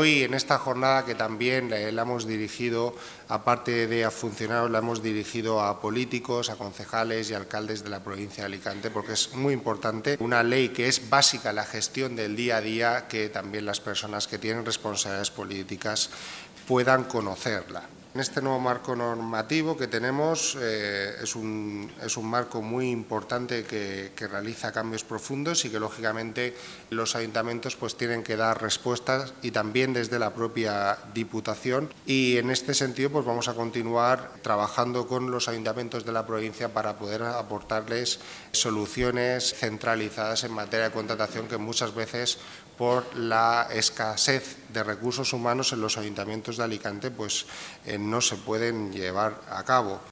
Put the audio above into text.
hoy en esta jornada que también la hemos dirigido, aparte de a funcionarios, la hemos dirigido a políticos, a concejales y alcaldes de la provincia de Alicante, porque es muy importante, una ley que es básica en la gestión del día a día, que también las personas que tienen responsabilidades políticas puedan conocerla. En este nuevo marco normativo que tenemos es un marco muy importante que realiza cambios profundos y que, lógicamente, los ayuntamientos pues tienen que dar respuestas, y también desde la propia Diputación. Y en este sentido pues vamos a continuar trabajando con los ayuntamientos de la provincia para poder aportarles soluciones centralizadas en materia de contratación, que muchas veces, por la escasez de recursos humanos en los ayuntamientos de Alicante, pues no se pueden llevar a cabo.